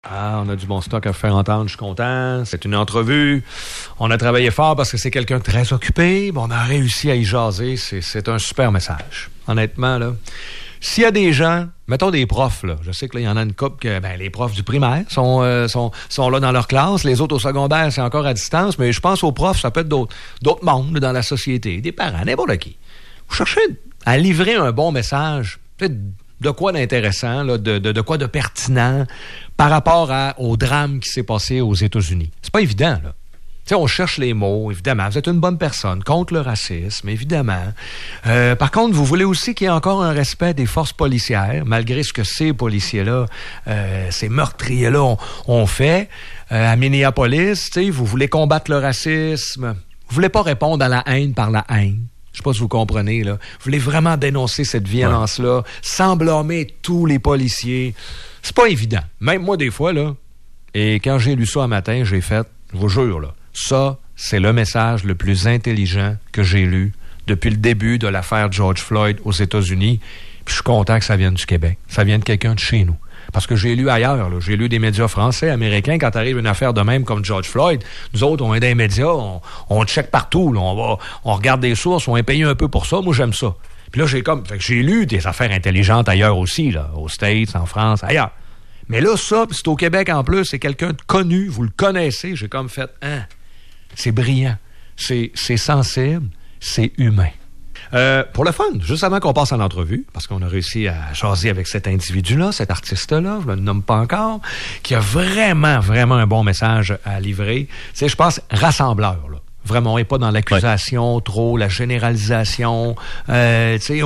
Ah, on a du bon stock à faire entendre, je suis content. C'est une entrevue. On a travaillé fort parce que c'est quelqu'un de très occupé. On a réussi à y jaser. C'est un super message. Honnêtement, là. S'il y a des gens, mettons des profs, là, je sais que là, il y en a une couple que les profs du primaire sont là dans leur classe, les autres au secondaire, c'est encore à distance, mais je pense aux profs, ça peut être d'autres mondes dans la société, des parents, n'importe qui. Vous cherchez à livrer un bon message, peut-être de quoi d'intéressant, là, de quoi de pertinent par rapport au drame qui s'est passé aux États-Unis. C'est pas évident, là. Tu sais, on cherche les mots, évidemment. Vous êtes une bonne personne, contre le racisme, évidemment. Par contre, vous voulez aussi qu'il y ait encore un respect des forces policières, malgré ce que ces policiers-là, ces meurtriers-là ont fait. À Minneapolis, tu sais, vous voulez combattre le racisme. Vous voulez pas répondre à la haine par la haine. Je sais pas si vous comprenez, là. Vous voulez vraiment dénoncer cette violence-là, sans blâmer tous les policiers. C'est pas évident. Même moi, des fois, là, et quand j'ai lu ça un matin, j'ai fait, je vous jure, là, ça, c'est le message le plus intelligent que j'ai lu depuis le début de l'affaire George Floyd aux États-Unis. Puis je suis content que ça vienne du Québec. Ça vienne de quelqu'un de chez nous. Parce que j'ai lu ailleurs, là, j'ai lu des médias français, américains, quand arrive une affaire de même comme George Floyd, nous autres, on est des médias, on check partout, là, on regarde des sources, on est payé un peu pour ça. Moi, j'aime ça. Puis là, j'ai lu des affaires intelligentes ailleurs aussi, là, aux States, en France, ailleurs. Mais là, ça, c'est au Québec en plus, c'est quelqu'un de connu, vous le connaissez. J'ai comme fait, c'est brillant, c'est sensible, c'est humain. Pour le fun, juste avant qu'on passe à l'entrevue, parce qu'on a réussi à jaser avec cet individu-là, cet artiste-là, je ne le nomme pas encore, qui a vraiment, vraiment un bon message à livrer. C'est, je pense, rassembleur, là. Vraiment, on n'est pas dans l'accusation, trop, la généralisation. Tu sais,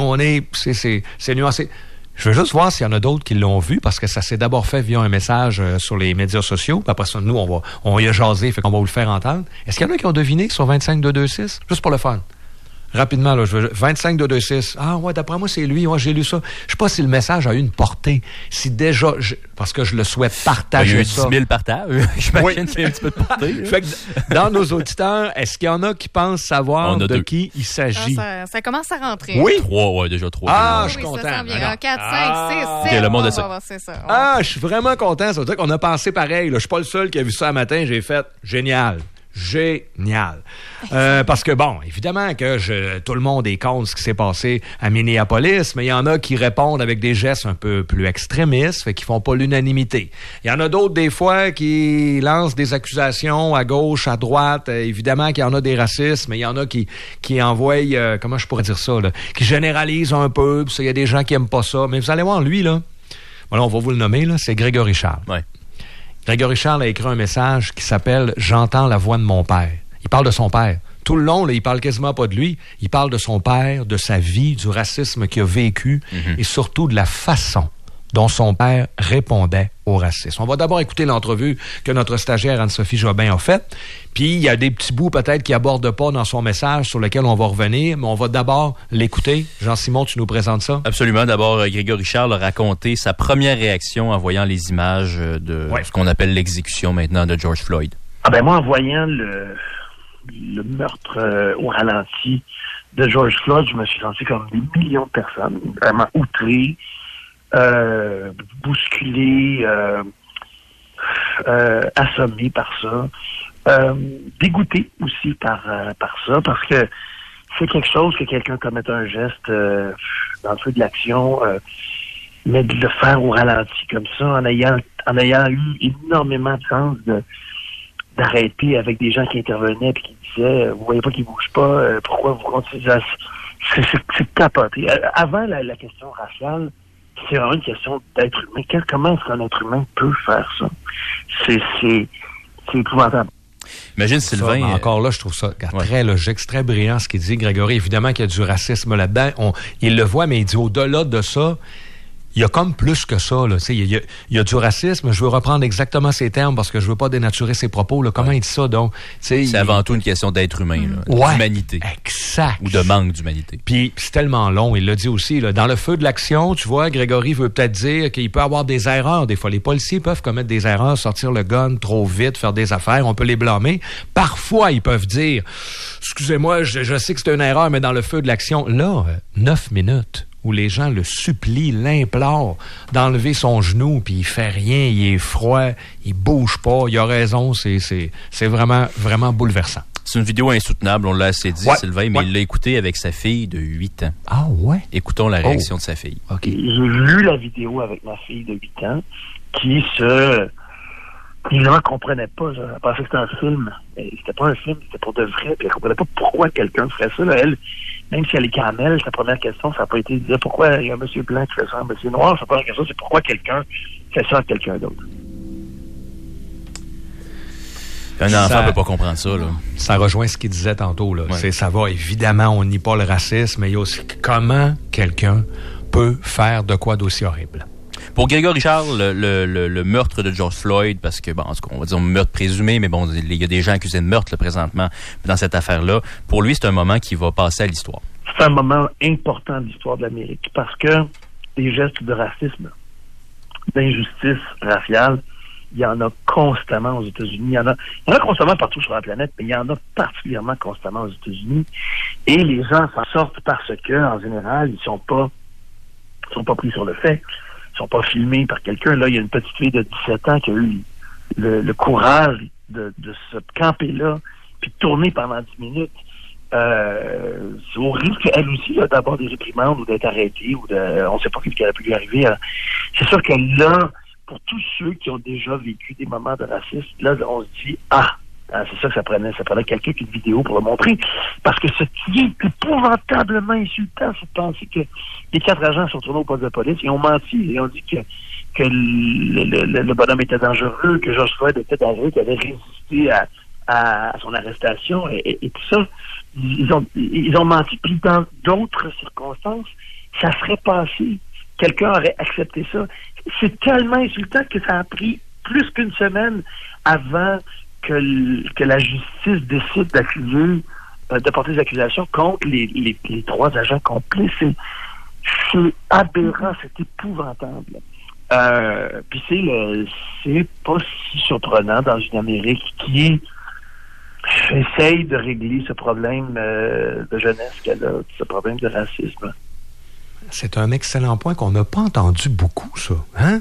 c'est nuancé. Je veux juste voir s'il y en a d'autres qui l'ont vu, parce que ça s'est d'abord fait via un message sur les médias sociaux. Puis après ça, nous, on y a jasé, fait qu'on va vous le faire entendre. Est-ce qu'il y en a qui ont deviné sur 25226? Juste pour le fun. Rapidement, là, 25226. Ah ouais, d'après moi, c'est lui. Ouais, j'ai lu ça. Je sais pas si le message a eu une portée. Si déjà, parce que je le souhaite partager ça. Il y a eu 10 000 partages. J'imagine qu'il y a un petit peu de portée. Fait que dans nos auditeurs, est-ce qu'il y en a qui pensent savoir de qui il s'agit? Ça commence à rentrer. Oui. 3, déjà 3. Ah, je suis content. Ça sent bien. 1, 4, 5, 6, 7. Le monde c'est ça. Ah, je suis vraiment content. Ça veut dire qu'on a pensé pareil. Je suis pas le seul qui a vu ça un matin. J'ai fait génial. Parce que, bon, évidemment que tout le monde est contre ce qui s'est passé à Minneapolis, mais il y en a qui répondent avec des gestes un peu plus extrémistes, fait qu'ils font pas l'unanimité. Il y en a d'autres, des fois, qui lancent des accusations à gauche, à droite. Évidemment qu'il y en a des racistes, mais il y en a qui envoient, comment je pourrais dire ça, là, qui généralisent un peu, puis il y a des gens qui aiment pas ça. Mais vous allez voir, lui, là, voilà, on va vous le nommer, là, c'est Grégory Charles. Ouais. Grégory Charles a écrit un message qui s'appelle « J'entends la voix de mon père ». Il parle de son père. Tout le long, là, il parle quasiment pas de lui. Il parle de son père, de sa vie, du racisme qu'il a vécu et surtout de la façon dont son père répondait au racisme. On va d'abord écouter l'entrevue que notre stagiaire Anne-Sophie Jobin a faite. Puis, il y a des petits bouts peut-être qui abordent pas dans son message sur lesquels on va revenir, mais on va d'abord l'écouter. Jean-Simon, tu nous présentes ça? Absolument. D'abord, Grégory Charles a raconté sa première réaction en voyant les images de ce qu'on appelle l'exécution maintenant de George Floyd. Moi, en voyant le meurtre au ralenti de George Floyd, je me suis senti comme des millions de personnes, vraiment outrées, bousculées, assommées par ça, dégoûtées aussi par ça, parce que c'est quelque chose que quelqu'un commette un geste dans le feu de l'action, mais de le faire au ralenti comme ça, en ayant eu énormément de chance d'arrêter avec des gens qui intervenaient et qui disaient vous voyez pas qu'ils bougent pas, pourquoi vous continuez c'est capoté. Avant la question raciale, c'est vraiment une question d'être humain. Comment est-ce qu'un être humain peut faire ça? C'est épouvantable. Imagine, Sylvain... Ça, encore là, je trouve ça très logique, c'est très brillant ce qu'il dit, Grégory. Évidemment qu'il y a du racisme là-dedans. Il le voit, mais il dit au-delà de ça, il y a comme plus que ça. Là. Il y a du racisme. Je veux reprendre exactement ces termes parce que je veux pas dénaturer ses propos. Là. Comment il dit ça, donc? C'est avant tout une question d'être humain, d'humanité. Exact. Ou de manque d'humanité. Puis c'est tellement long, il l'a dit aussi. Là, dans le feu de l'action, tu vois, Grégory veut peut-être dire qu'il peut avoir des erreurs. Des fois, les policiers peuvent commettre des erreurs, sortir le gun trop vite, faire des affaires. On peut les blâmer. Parfois, ils peuvent dire, excusez-moi, je sais que c'est une erreur, mais dans le feu de l'action, là, 9 minutes. où les gens le supplient, l'implorent d'enlever son genou, puis il fait rien, il est froid, il bouge pas, il a raison, c'est vraiment, vraiment bouleversant. C'est une vidéo insoutenable, on l'a assez dit, Sylvain, mais il l'a écouté avec sa fille de 8 ans. Ah ouais? Écoutons la réaction de sa fille. Okay. J'ai vu la vidéo avec ma fille de 8 ans qui ne comprenait pas. Elle pensait que c'était un film. Mais c'était pas un film, c'était pour de vrai. Puis elle comprenait pas pourquoi quelqu'un ferait ça. Là, elle, même si elle est caramel, sa première question, ça n'a pas été de dire pourquoi il y a un monsieur blanc qui fait ça à un monsieur noir. Sa première question, c'est pourquoi quelqu'un fait ça à quelqu'un d'autre. Un enfant ne peut pas comprendre ça, là. Ça rejoint ce qu'il disait tantôt, là. Ouais. Ça va, évidemment, on nie pas le racisme, mais il y a aussi comment quelqu'un peut faire de quoi d'aussi horrible. Pour Grégory Charles, le meurtre de George Floyd, parce que, bon, en tout cas, on va dire meurtre présumé, mais bon, il y a des gens accusés de meurtre, là, présentement, dans cette affaire-là. Pour lui, c'est un moment qui va passer à l'histoire. C'est un moment important de l'histoire de l'Amérique, parce que des gestes de racisme, d'injustice raciale, il y en a constamment aux États-Unis. Il y en a constamment partout sur la planète, mais il y en a particulièrement constamment aux États-Unis. Et les gens s'en sortent parce que, en général, ils sont pas pris sur le fait. Ils sont pas filmés par quelqu'un. Là, il y a une petite fille de 17 ans qui a eu le courage de se camper là, puis de tourner pendant 10 minutes. C'est au risque, elle aussi, là, d'avoir des réprimandes ou d'être arrêtée, ou on sait pas ce qui aurait pu lui arriver. C'est sûr que là, pour tous ceux qui ont déjà vécu des moments de racisme, là, on se dit, c'est ça que ça prenait quelqu'un qui a une vidéo pour le montrer. Parce que ce qui est épouvantablement insultant, c'est de penser que les 4 agents sont tournés au poste de police, ils ont menti, ils ont dit que le bonhomme était dangereux, que George Floyd était dangereux, qu'il avait résisté à son arrestation, et tout ça. Ils ont menti, puis dans d'autres circonstances, ça serait passé. Quelqu'un aurait accepté ça. C'est tellement insultant que ça a pris plus qu'une semaine avant que la justice décide de porter des accusations contre les 3 agents complices. C'est aberrant, c'est épouvantable. Puis c'est pas si surprenant dans une Amérique qui essaye de régler ce problème de jeunesse qu'elle a, ce problème de racisme. C'est un excellent point qu'on n'a pas entendu beaucoup, ça. Hein?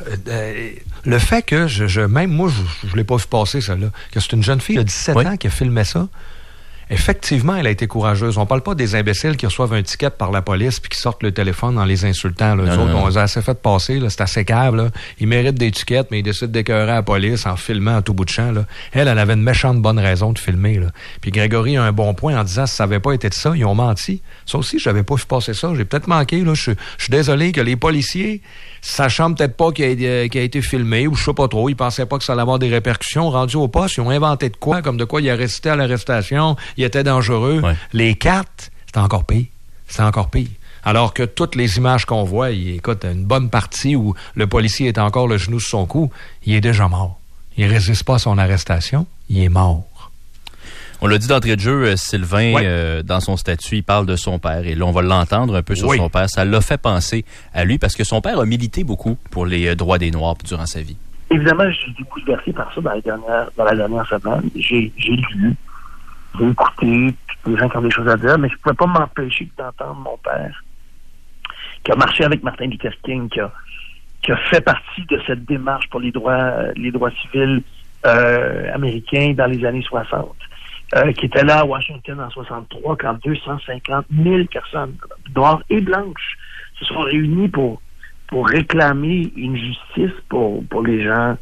Le fait que, même moi, je l'ai pas vu passer, ça, là, que c'est une jeune fille de 17 ans qui a filmé ça. Effectivement, elle a été courageuse. On parle pas des imbéciles qui reçoivent un ticket par la police puis qui sortent le téléphone en les insultant. Là. On les a assez fait passer. Là. C'est assez cave. Là. Ils méritent des tickets, mais ils décident d'écœurer la police en filmant à tout bout de champ. Là. Elle avait une méchante bonne raison de filmer. Là. Puis Grégory a un bon point en disant si ça n'avait pas été de ça, ils ont menti. Ça aussi, je n'avais pas vu passer ça. J'ai peut-être manqué. Là. Je suis désolé que les policiers, sachant peut-être pas qu'il a été filmé, ou je sais pas trop, ils pensaient pas que ça allait avoir des répercussions. Rendus au poste, ils ont inventé de quoi, comme de quoi il a résisté à l'arrestation, il était dangereux. Ouais. Les 4, c'était encore pire. C'était encore pire. Alors que toutes les images qu'on voit, écoute, une bonne partie où le policier est encore le genou sur son cou, il est déjà mort. Il résiste pas à son arrestation, il est mort. On l'a dit d'entrée de jeu, Sylvain, dans son statut, il parle de son père. Et là, on va l'entendre un peu sur son père. Ça l'a fait penser à lui parce que son père a milité beaucoup pour les droits des Noirs durant sa vie. Évidemment, j'ai été bouleversé par ça dans la dernière semaine. J'ai lu, j'ai écouté les gens qui ont des choses à dire, mais je ne pouvais pas m'empêcher d'entendre mon père qui a marché avec Martin Luther King, qui a fait partie de cette démarche pour les droits civils américains dans les années 60. Qui était là à Washington en 63, quand 250 000 personnes, noires et blanches, se sont réunies pour réclamer une justice pour les gens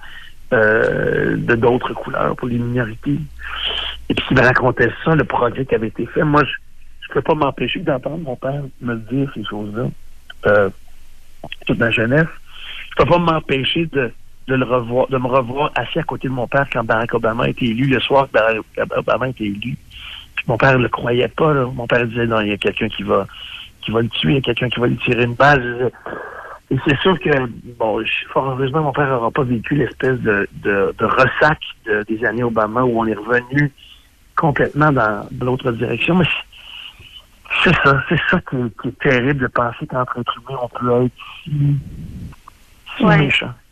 de d'autres couleurs, pour les minorités. Et puis, il me racontait ça, le progrès qui avait été fait. Moi, je ne peux pas m'empêcher d'entendre mon père me dire ces choses-là toute ma jeunesse. Je ne peux pas m'empêcher de me revoir assis à côté de mon père quand Barack Obama a été élu, le soir que Barack Obama a été élu. Puis mon père ne le croyait pas, là. Mon père disait, non, il y a quelqu'un qui va le tuer, il y a quelqu'un qui va lui tirer une balle. Et c'est sûr que, bon, fort heureusement, mon père n'aura pas vécu l'espèce de ressac des années Obama où on est revenu complètement dans l'autre direction. Mais c'est ça qui est terrible de penser qu'entre êtres humains, on peut être si méchant.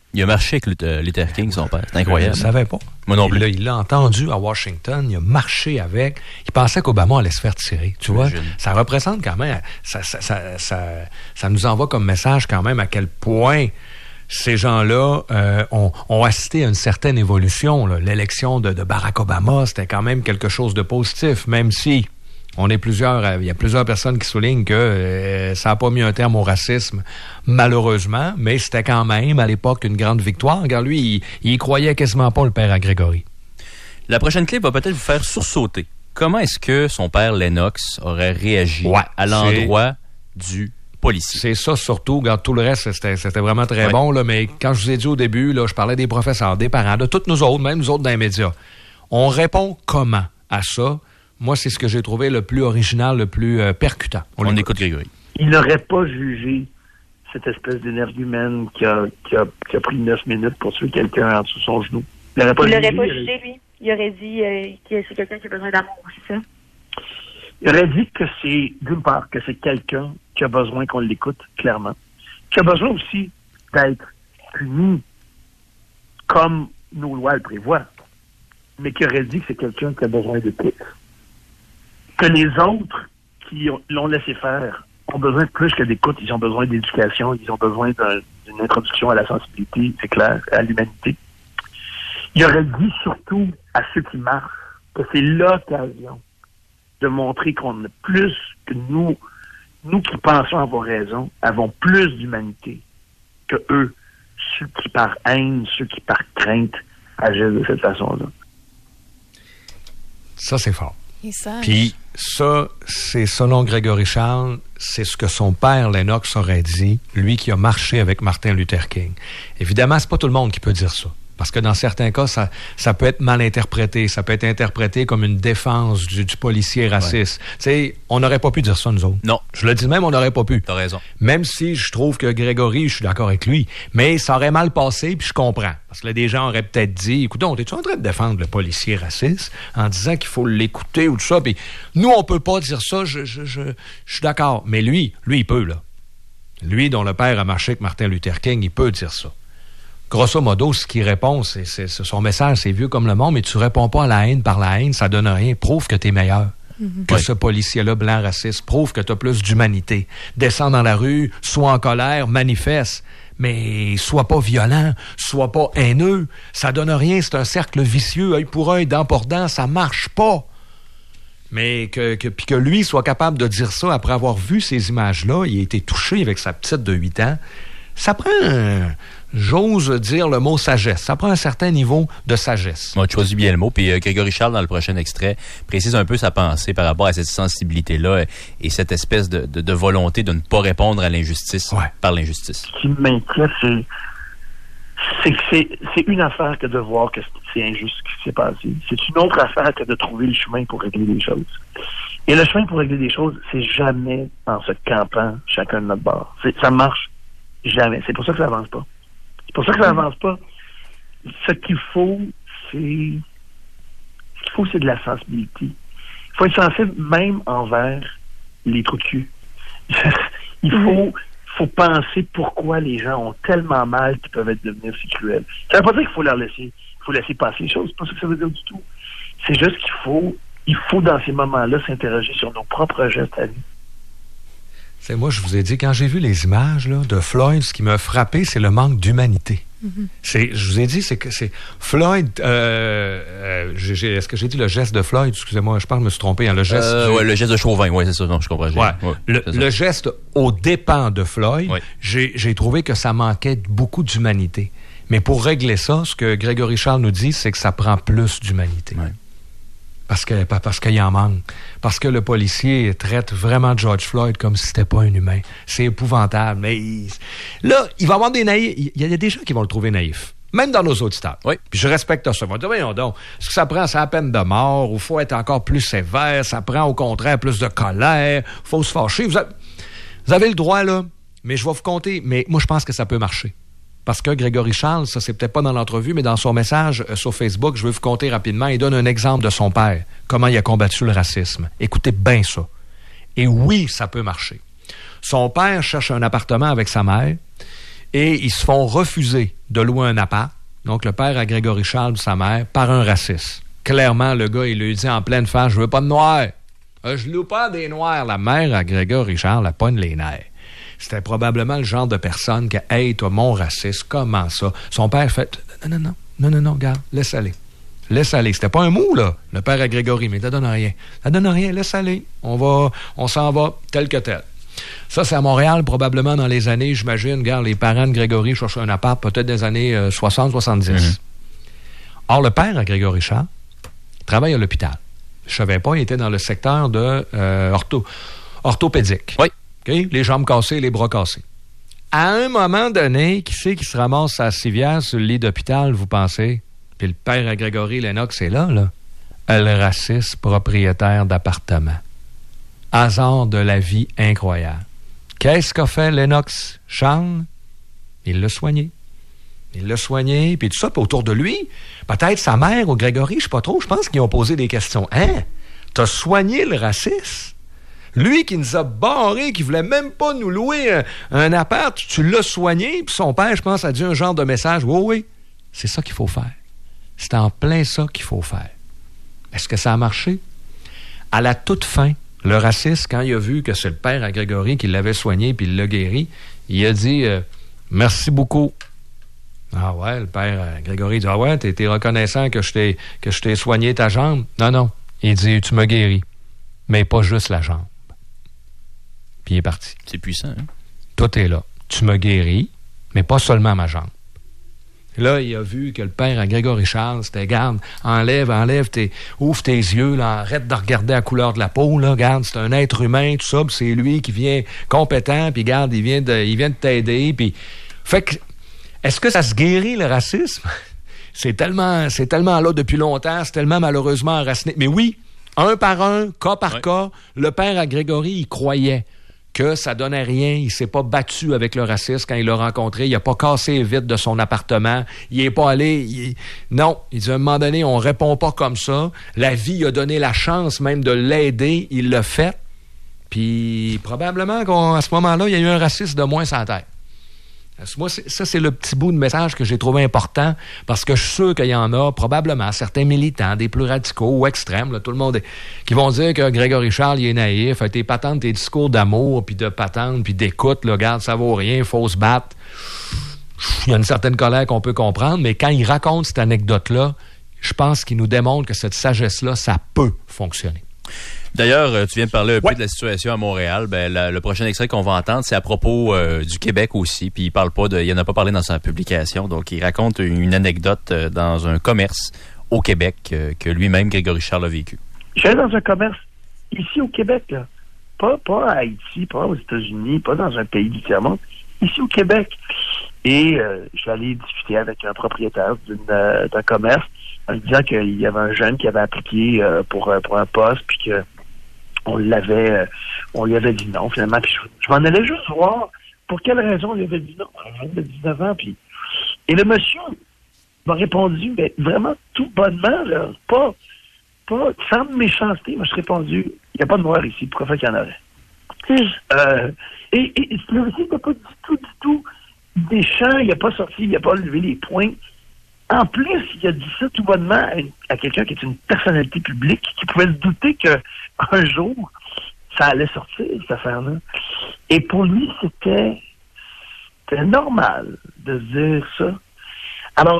Il a marché avec Luther King, son père. C'est incroyable. Je ne savais pas. Moi non plus. Il l'a entendu à Washington, il a marché avec. Il pensait qu'Obama allait se faire tirer. Tu vois, ça représente quand même, ça nous envoie comme message quand même à quel point ces gens-là ont assisté à une certaine évolution. Là. L'élection de Barack Obama, c'était quand même quelque chose de positif, même si il y a plusieurs personnes qui soulignent que ça n'a pas mis un terme au racisme, malheureusement, mais c'était quand même, à l'époque, une grande victoire. Regarde, lui, il y croyait quasiment pas, le père à Grégory. La prochaine clip va peut-être vous faire sursauter. Comment est-ce que son père, Lennox, aurait réagi à l'endroit du policier? C'est ça, surtout. Regarde, tout le reste, c'était vraiment très bon, là, mais quand je vous ai dit au début, là, je parlais des professeurs, des parents, de toutes nous autres, même nous autres dans les médias. On répond comment à ça? Moi, c'est ce que j'ai trouvé le plus original, le plus percutant. On écoute Grégory. Il n'aurait pas jugé cette espèce d'énergumène qui a pris 9 minutes pour tuer quelqu'un en dessous de son genou. Il l'aurait pas jugé, lui. Il aurait dit que c'est quelqu'un qui a besoin d'amour, c'est ça? Il aurait dit que c'est, d'une part, que c'est quelqu'un qui a besoin qu'on l'écoute, clairement. Qui a besoin aussi d'être puni comme nos lois le prévoient. Mais qui aurait dit que c'est quelqu'un qui a besoin de plus. Que les autres qui l'ont laissé faire ont besoin de plus que d'écoute, ils ont besoin d'éducation, ils ont besoin d'une introduction à la sensibilité, c'est clair, à l'humanité. Il aurait dit surtout à ceux qui marchent que c'est l'occasion de montrer qu'on a plus que nous qui pensons avoir raison, avons plus d'humanité que eux, ceux qui par haine, ceux qui par crainte agissent de cette façon-là. Ça, c'est fort. Puis ça, c'est selon Grégory Charles, c'est ce que son père Lennox aurait dit, lui qui a marché avec Martin Luther King. Évidemment, c'est pas tout le monde qui peut dire ça. Parce que dans certains cas, ça peut être mal interprété. Ça peut être interprété comme une défense du policier raciste. Tu sais, on n'aurait pas pu dire ça, nous autres. Non. Je le dis même, on n'aurait pas pu. T'as raison. Même si je trouve que Grégory, je suis d'accord avec lui, mais ça aurait mal passé, puis je comprends. Parce que là, des gens auraient peut-être dit, écoute, es-tu en train de défendre le policier raciste en disant qu'il faut l'écouter ou tout ça? Puis nous, on peut pas dire ça, je suis d'accord. Mais lui, il peut, là. Lui, dont le père a marché avec Martin Luther King, il peut dire ça. Grosso modo, ce qu'il répond, c'est son message, c'est vieux comme le monde, mais tu réponds pas à la haine par la haine, ça donne rien. Prouve que t'es meilleur que ce policier-là blanc raciste. Prouve que t'as plus d'humanité. Descends dans la rue, sois en colère, manifeste. Mais sois pas violent, sois pas haineux. Ça donne rien, c'est un cercle vicieux, œil pour œil, dent pour dent, ça marche pas. Mais puis que lui soit capable de dire ça après avoir vu ces images-là, il a été touché avec sa petite de 8 ans. Ça prend, j'ose dire le mot sagesse, ça prend un certain niveau de sagesse. On a choisi bien le mot, puis Grégory Charles, dans le prochain extrait, précise un peu sa pensée par rapport à cette sensibilité-là et cette espèce de volonté de ne pas répondre à l'injustice par l'injustice. Ce qui m'inquiète, c'est que c'est une affaire que de voir que c'est injuste ce qui s'est passé. C'est une autre affaire que de trouver le chemin pour régler les choses. Et le chemin pour régler les choses, c'est jamais en se campant chacun de notre bord. Ça marche jamais. C'est pour ça que ça avance pas. C'est pour ça que ça avance pas. Ce qu'il faut, c'est de la sensibilité. Il faut être sensible même envers les trous de cul. Il faut penser pourquoi les gens ont tellement mal qu'ils peuvent devenir si cruels. Ça veut pas dire qu'il faut laisser passer les choses. C'est pas ça que ça veut dire du tout. C'est juste qu'il faut dans ces moments-là s'interroger sur nos propres gestes à nous. C'est moi, je vous ai dit, quand j'ai vu les images là, de Floyd, ce qui m'a frappé, c'est le manque d'humanité. Mm-hmm. Je vous ai dit, c'est Floyd. Est-ce que j'ai dit le geste de Floyd? Excusez-moi, je pense que je me suis trompé. Hein, le geste. Le geste de Chauvin, oui, c'est ça. Non, je comprends. Le geste aux dépens de Floyd, j'ai trouvé que ça manquait beaucoup d'humanité. Mais pour régler ça, ce que Grégory Charles nous dit, c'est que ça prend plus d'humanité. Ouais. Parce qu'il en manque. Parce que le policier traite vraiment George Floyd comme si c'était pas un humain. C'est épouvantable. Mais là, il va y avoir des naïfs. Il y a des gens qui vont le trouver naïf. Même dans nos auditeurs. Oui. Puis je respecte ça. Ils vont dire, voyons donc, est-ce que ça prend la peine de mort ou faut être encore plus sévère? Ça prend au contraire plus de colère? Faut se fâcher? Vous avez le droit, là. Mais je vais vous compter. Mais moi, je pense que ça peut marcher. Parce que Grégory Charles, ça c'est peut-être pas dans l'entrevue, mais dans son message sur Facebook, je vais vous compter rapidement, il donne un exemple de son père, comment il a combattu le racisme. Écoutez bien ça. Et oui, ça peut marcher. Son père cherche un appartement avec sa mère et ils se font refuser de louer un appart. Donc, le père à Grégory Charles de sa mère, par un raciste. Clairement, le gars, il lui dit en pleine face, je veux pas de noirs. Je loue pas des noirs. La mère à Grégory Charles, elle pogne les nerfs. C'était probablement le genre de personne que, hey, toi, mon raciste, comment ça? Son père fait, non, regarde, laisse aller. Laisse aller. C'était pas un mot, là, le père à Grégory, mais ça donne rien. Ça donne rien, laisse aller. On s'en va tel que tel. Ça, c'est à Montréal, probablement dans les années, j'imagine, regarde, les parents de Grégory cherchaient un appart, peut-être des années 60-70. Or, le père à Grégory Charles travaille à l'hôpital. Je savais pas, il était dans le secteur de orthopédique. Oui. Okay? Les jambes cassées, les bras cassés. À un moment donné, qui c'est qui se ramasse à civière sur le lit d'hôpital, vous pensez? Puis le père à Grégory Lennox est là. Le raciste propriétaire d'appartement. Hasard de la vie incroyable. Qu'est-ce qu'a fait Lennox Charles? Il l'a soigné. Puis tout ça, puis autour de lui, peut-être sa mère ou Grégory, je sais pas trop, je pense qu'ils ont posé des questions. Hein? T'as soigné le raciste? Lui qui nous a barrés, qui voulait même pas nous louer un appart, tu l'as soigné, puis son père, je pense, a dit un genre de message. Oui, c'est ça qu'il faut faire. C'est en plein ça qu'il faut faire. Est-ce que ça a marché? À la toute fin, le raciste, quand il a vu que c'est le père à Grégory qui l'avait soigné puis il l'a guéri, il a dit merci beaucoup. Ah ouais, le père Grégory dit ah ouais, t'es reconnaissant que je t'ai soigné ta jambe? Non. Il dit tu m'as guéri, mais pas juste la jambe. Puis il est parti. C'est puissant, hein? Tout est là. Tu m'as guéri, mais pas seulement ma jambe. Là, il a vu que le père à Grégory Charles, c'était, garde, ouvre tes yeux, là, arrête de regarder la couleur de la peau, là, garde, c'est un être humain, tout ça, puis c'est lui qui vient compétent, puis garde, il vient de t'aider, puis... Fait que, est-ce que ça se guérit, le racisme? C'est tellement là depuis longtemps, c'est tellement malheureusement enraciné. Mais oui, un par un, cas par cas, le père à Grégory, il croyait que ça donnait rien, il s'est pas battu avec le raciste quand il l'a rencontré, il a pas cassé les vitres de son appartement, il est pas allé... Non, il dit à un moment donné, on répond pas comme ça, la vie a donné la chance même de l'aider, il l'a fait, puis probablement qu'à ce moment-là, il y a eu un raciste de moins sur la tête. Moi, ça, c'est le petit bout de message que j'ai trouvé important, parce que je suis sûr qu'il y en a probablement certains militants, des plus radicaux ou extrêmes, là, tout le monde, qui vont dire que Grégory Charles, il est naïf, tes patentes, tes discours d'amour, puis de patente, puis d'écoute, là, regarde, ça vaut rien, il faut se battre. Il y a une certaine colère qu'on peut comprendre, mais quand il raconte cette anecdote-là, je pense qu'il nous démontre que cette sagesse-là, ça peut fonctionner. D'ailleurs, tu viens de parler un peu de la situation à Montréal. Ben, le prochain extrait qu'on va entendre, c'est à propos du Québec aussi. Puis il en a pas parlé dans sa publication. Donc, il raconte une anecdote dans un commerce au Québec que lui-même, Grégory Charles, a vécu. J'allais dans un commerce ici au Québec, là. Pas à Haïti, pas aux États-Unis, pas dans un pays du tiers-monde. Ici au Québec. Et je suis allé discuter avec un propriétaire d'un commerce en lui disant qu'il y avait un jeune qui avait appliqué pour un poste, puis que on lui avait dit non, finalement. Puis je m'en allais juste voir pour quelle raison on lui avait dit non. Un jeune de 19 ans, puis... Et le monsieur m'a répondu, mais vraiment tout bonnement, là, pas sans méchanceté, moi je répondu, il n'y a pas de noir ici, pourquoi faire qu'il y en aurait? Et le monsieur n'était pas du tout méchant, il n'a pas sorti, il n'a pas levé les poings. En plus, il a dit ça tout bonnement à quelqu'un qui est une personnalité publique, qui pouvait se douter qu'un jour, ça allait sortir, cette affaire-là. Et pour lui, c'était normal de dire ça. Alors,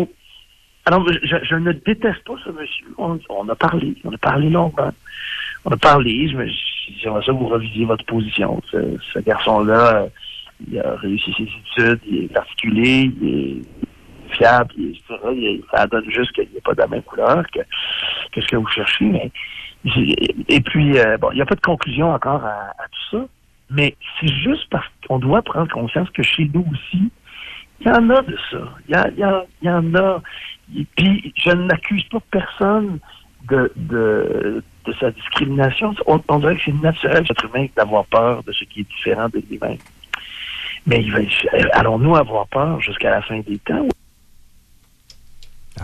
je ne déteste pas ce monsieur. On a parlé longuement. On a parlé, j'aimerais ça que vous revisiez votre position. Ce garçon-là, il a réussi ses études, il est articulé, il est fiable, ça donne juste qu'il n'y a pas de la même couleur que ce que vous cherchez. Mais, et puis, il n'y a pas de conclusion encore à tout ça, mais c'est juste parce qu'on doit prendre conscience que chez nous aussi, il y en a de ça. Il y en a. Et puis, je n'accuse pas personne de sa discrimination. On dirait que c'est naturel, cet humain, d'avoir peur de ce qui est différent de lui-même. Mais allons-nous avoir peur jusqu'à la fin des temps?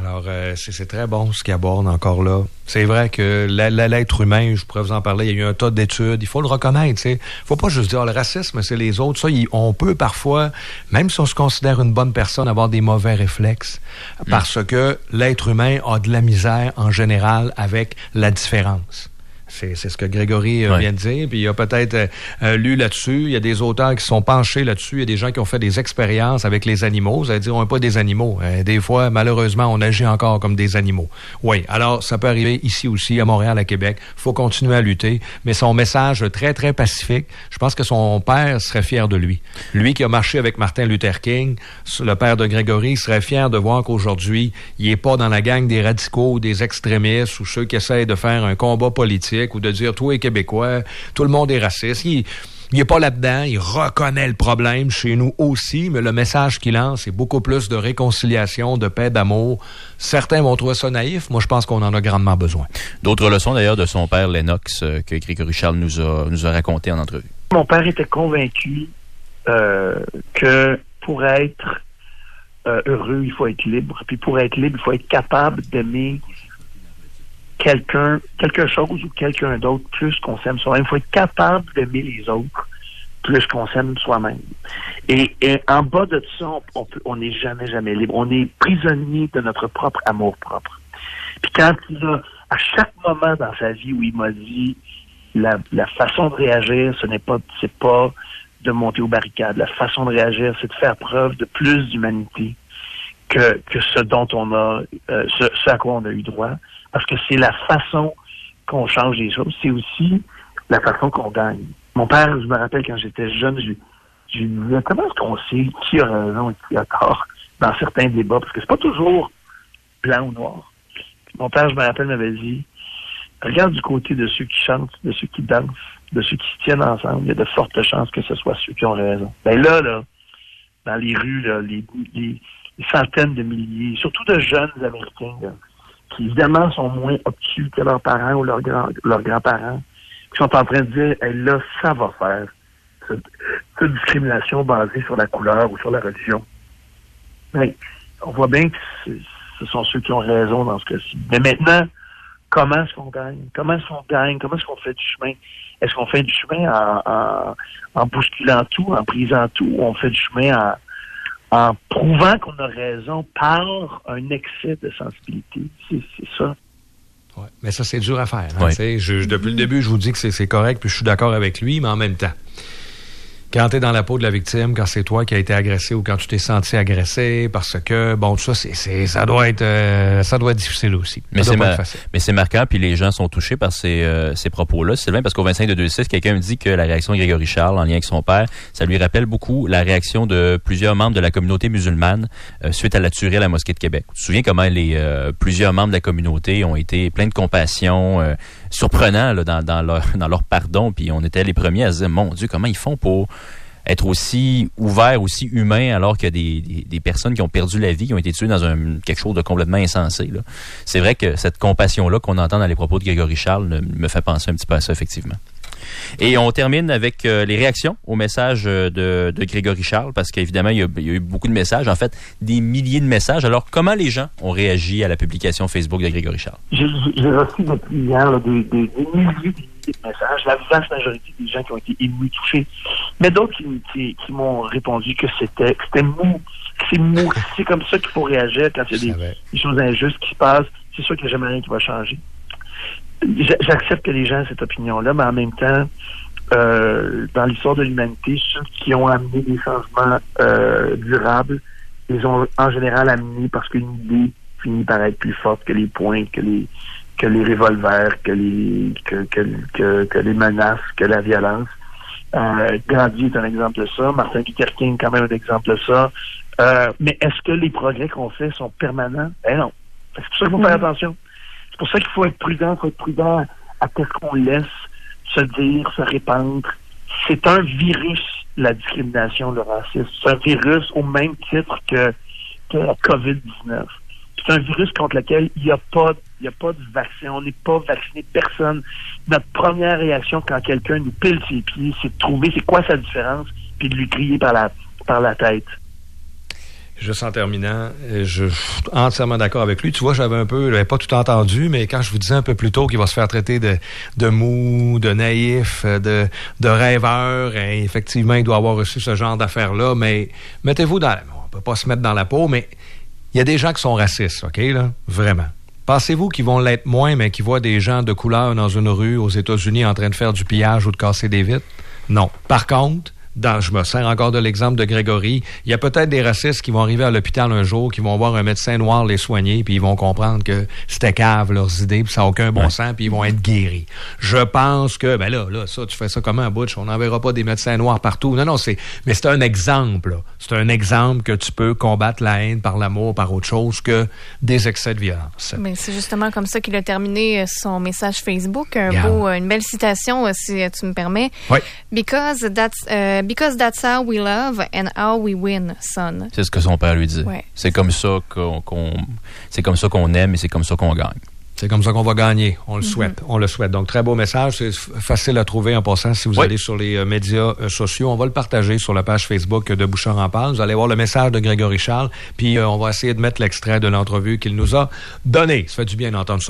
Alors, c'est très bon ce qu'il aborde encore là. C'est vrai que l'être humain, je pourrais vous en parler, il y a eu un tas d'études, il faut le reconnaître. Il ne faut pas juste dire le racisme, c'est les autres. Ça, on peut parfois, même si on se considère une bonne personne, avoir des mauvais réflexes. Parce que l'être humain a de la misère en général avec la différence. C'est ce que Grégory vient de dire. Puis il a peut-être lu là-dessus. Il y a des auteurs qui sont penchés là-dessus. Il y a des gens qui ont fait des expériences avec les animaux. Vous allez dire, on n'est pas des animaux. Des fois, malheureusement, on agit encore comme des animaux. Oui, alors ça peut arriver ici aussi, à Montréal, à Québec. Il faut continuer à lutter. Mais son message très, très pacifique, je pense que son père serait fier de lui. Lui qui a marché avec Martin Luther King, le père de Grégory, serait fier de voir qu'aujourd'hui, il n'est pas dans la gang des radicaux, des extrémistes ou ceux qui essayent de faire un combat politique ou de dire, toi, les Québécois, tout le monde est raciste. Il n'est pas là-dedans, il reconnaît le problème chez nous aussi, mais le message qu'il lance, c'est beaucoup plus de réconciliation, de paix, d'amour. Certains vont trouver ça naïf. Moi, je pense qu'on en a grandement besoin. D'autres leçons, d'ailleurs, de son père, Lennox, que Grégory Charles nous a raconté en entrevue. Mon père était convaincu que pour être heureux, il faut être libre. Puis pour être libre, il faut être capable d'aimer quelque chose ou quelqu'un d'autre plus qu'on s'aime soi-même. Il faut être capable d'aimer les autres plus qu'on s'aime soi-même. Et en bas de ça, on n'est jamais libre. On est prisonnier de notre propre amour-propre. Puis quand à chaque moment dans sa vie où il m'a dit la façon de réagir, c'est pas de monter aux barricades. La façon de réagir, c'est de faire preuve de plus d'humanité que ce dont on a, ce à quoi on a eu droit. Parce que c'est la façon qu'on change les choses. C'est aussi la façon qu'on gagne. Mon père, je me rappelle quand j'étais jeune, je lui disais, comment est-ce qu'on sait qui a raison et qui a tort dans certains débats? Parce que c'est pas toujours blanc ou noir. Mon père, je me rappelle, m'avait dit, regarde du côté de ceux qui chantent, de ceux qui dansent, de ceux qui se tiennent ensemble. Il y a de fortes chances que ce soit ceux qui ont raison. Ben là, dans les rues, là, les centaines de milliers, surtout de jeunes Américains, là, qui évidemment sont moins obtus que leurs parents ou leurs grands-parents, qui sont en train de dire, hey, là, ça va faire cette discrimination basée sur la couleur ou sur la religion. Mais on voit bien que ce sont ceux qui ont raison dans ce cas-ci. Mais maintenant, comment est-ce qu'on gagne? Comment est-ce qu'on fait du chemin? Est-ce qu'on fait du chemin en bousculant tout, en brisant tout, ou on fait du chemin en prouvant qu'on a raison par un excès de sensibilité? C'est ça. Ouais, mais ça, c'est dur à faire. Hein, depuis le début, je vous dis que c'est correct, puis je suis d'accord avec lui, mais en même temps, quand tu es dans la peau de la victime, quand c'est toi qui as été agressé ou quand tu t'es senti agressé, parce que, bon, tout ça, ça doit être difficile aussi. Mais c'est marquant, puis les gens sont touchés par ces propos-là. Sylvain, parce qu'au 25 de 2006, quelqu'un me dit que la réaction de Grégory Charles, en lien avec son père, ça lui rappelle beaucoup la réaction de plusieurs membres de la communauté musulmane suite à la tuerie à la mosquée de Québec. Tu te souviens comment plusieurs membres de la communauté ont été pleins de compassion, surprenants là, dans leur pardon, puis on était les premiers à se dire, mon Dieu, comment ils font pour être aussi ouverts, aussi humains, alors qu'il y a des personnes qui ont perdu la vie, qui ont été tuées dans quelque chose de complètement insensé. Là. C'est vrai que cette compassion-là qu'on entend dans les propos de Grégory Charles me fait penser un petit peu à ça, effectivement. Et on termine avec les réactions au message de Grégory Charles, parce qu'évidemment, il y a eu beaucoup de messages, en fait, des milliers de messages. Alors, comment les gens ont réagi à la publication Facebook de Grégory Charles? J'ai reçu depuis hier des milliers de messages, la vaste majorité des gens qui ont été émus, touchés, mais d'autres qui m'ont répondu que c'était mou, c'est mou, c'est comme ça qu'il faut réagir quand il y a des choses injustes qui se passent. C'est sûr qu'il n'y a jamais rien qui va changer. J'accepte que les gens aient cette opinion-là, mais en même temps, dans l'histoire de l'humanité, ceux qui ont amené des changements durables, ils ont en général amené parce qu'une idée finit par être plus forte que les poings, que les revolvers, que les menaces, que la violence. Gandhi est un exemple de ça. Martin Luther King, quand même, un exemple de ça. Mais est-ce que les progrès qu'on fait sont permanents? Ben non. C'est pour ça qu'il faut faire attention. C'est pour ça qu'il faut être prudent à ce qu'on laisse se dire, se répandre. C'est un virus, la discrimination, le racisme. C'est un virus au même titre que la COVID-19. C'est un virus contre lequel il n'y a pas de vaccin. On n'est pas vacciné, personne. Notre première réaction quand quelqu'un nous pile ses pieds, c'est de trouver c'est quoi sa différence, puis de lui crier par la tête. juste en terminant, je suis entièrement d'accord avec lui. Tu vois, j'avais pas tout entendu, mais quand je vous disais un peu plus tôt qu'il va se faire traiter de mou, de naïf, de rêveur, et effectivement, il doit avoir reçu ce genre d'affaires-là, mais mettez-vous dans... On peut pas se mettre dans la peau, mais il y a des gens qui sont racistes, OK, là? Vraiment. Pensez-vous qu'ils vont l'être moins, mais qu'ils voient des gens de couleur dans une rue aux États-Unis en train de faire du pillage ou de casser des vitres? Non. Par contre, je me sers encore de l'exemple de Grégory, il y a peut-être des racistes qui vont arriver à l'hôpital un jour, qui vont voir un médecin noir les soigner, puis ils vont comprendre que c'était cave leurs idées, puis ça n'a aucun bon sens, puis ils vont être guéris. Je pense que, là, ça, tu fais ça comment, Butch? On n'enverra pas des médecins noirs partout. Non, mais c'est un exemple, là. C'est un exemple que tu peux combattre la haine par l'amour, par autre chose que des excès de violence. Mais c'est justement comme ça qu'il a terminé son message Facebook. Une belle citation, si tu me permets. Oui. Because that's how we love and how we win, son. C'est ce que son père lui dit. Ouais. C'est comme ça qu'on aime et c'est comme ça qu'on gagne. C'est comme ça qu'on va gagner. On le souhaite. On le souhaite. Donc, très beau message. C'est facile à trouver en passant si vous allez sur les médias sociaux. On va le partager sur la page Facebook de Bouchard en parle. Vous allez voir le message de Grégory Charles. Puis, on va essayer de mettre l'extrait de l'entrevue qu'il nous a donné. Ça fait du bien d'entendre ça.